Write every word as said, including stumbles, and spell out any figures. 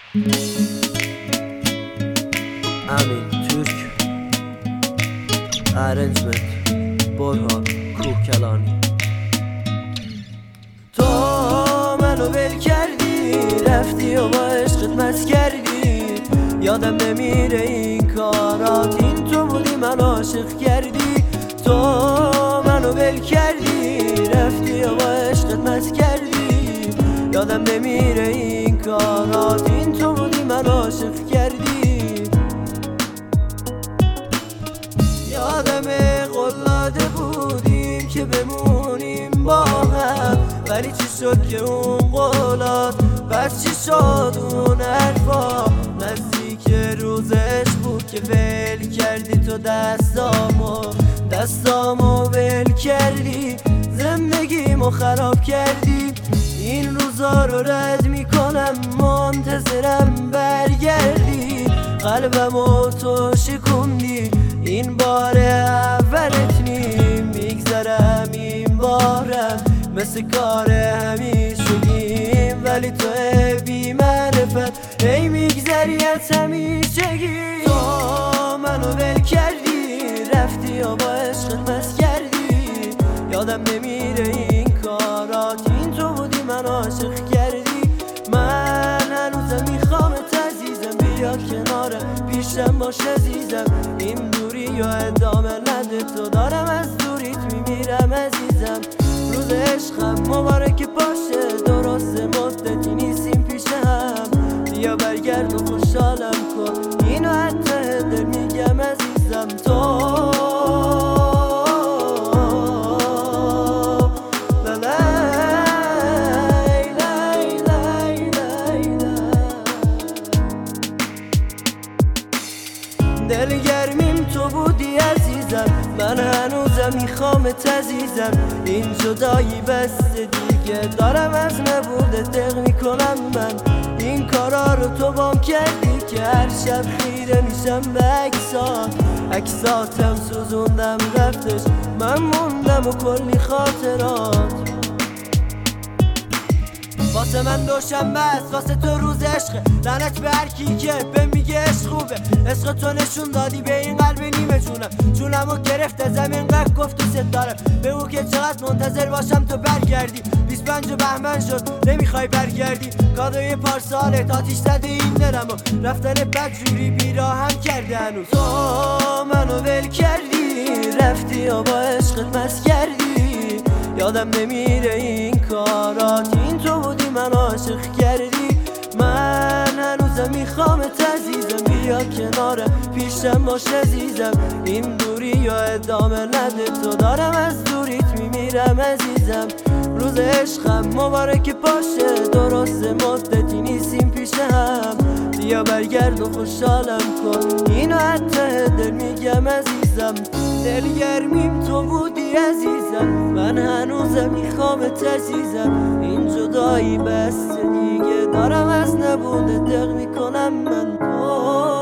امین ترک، ارنجمنت برهان کوهکلانی. تو منو ول کردی، رفتی و با عشقت مست کردی. یادم نمیره این کارات، این تو بودی من عاشق کردی. تو منو ول کردی، رفتی و با عشقت مست کردی. یادم نمیره این کارات، این تو بودی من عاشق کردی. یادمه قلاده بودیم که بمونیم با هم، ولی چی شد که اون قولات، بس چی شد اون حرفا. نزدیک روزش بود که ول کردی تو دستامو، دستامو ول کردی، زندگیمو خراب کردی. این روزا رو رد میکنم، منتظرم برگردی. قلبمو تو شکوندی، این بار اولت نیم. میگذرم این بارم مثل کار همیشگیم، ولی تو بی معرفت ای میگذری از همیشگی. تو منو ول کردی، رفتی و با عشقت مست کردی. یادم نمیره این کارات، این تو بودی من عاشق کردی. من هنوزم میخوامت عزیزم، بیا کنارم پیشم باش عزیزم. این دوری و ادامه نده، تو دارم از دوریت میمیرم عزیزم. روز عشقم مبارک باشه، درست مدتی نیستیم پیش هم. بیا برگرد و خوشحالم کن، اینو حتی دل میگم عزیزم. تو دلگرمیم تو بودی عزیزم، من هنوزم میخوامت عزیزم. این جدایی بس دیگه، دارم از نبوده دق میکنم من. این کارا رو تو بام کردی که هر شب خیره میشم به عکسات. عکساتم سوزوندم رفتش، من موندم و کلی خاطرات. واسه من دوشنبه است، واسه تو روز عشقه. لعنت به هر کی که به میگه عشق خوبه. عشق تو نشون دادی به این قلب نیمه جونم، جونمو گرفته زمین قد گفت ستاره. به او که چقدر منتظر باشم تو برگردی. بیست و پنج بهمن شد نمیخوای برگردی، کادوی پارسالت آتیش زده این دلمو. رفتن بدجوری بیراهم کرده هنوز. تو منو ول کردی، رفتی و با عشقت مست کردی. یادم نمیره این کارات، این تو بودی من عاشق کردی. من هنوزم میخوامت عزیزم، بیا کنارم پیشم باش عزیزم. این دوری و ادامه نده، تو دارم از دوریت میمیرم عزیزم. روز عشقم مبارک باشه، درست مدتی نیستیم پیش هم. بیا برگرد و خوشحالم کن، اینو حتی دل میگم عزیزم. دلگرمیم تو بودی عزیزم، من هنوزم میخوامت عزیزم. این جدایی بس دیگه، دارم از نبوده دق میکنم من.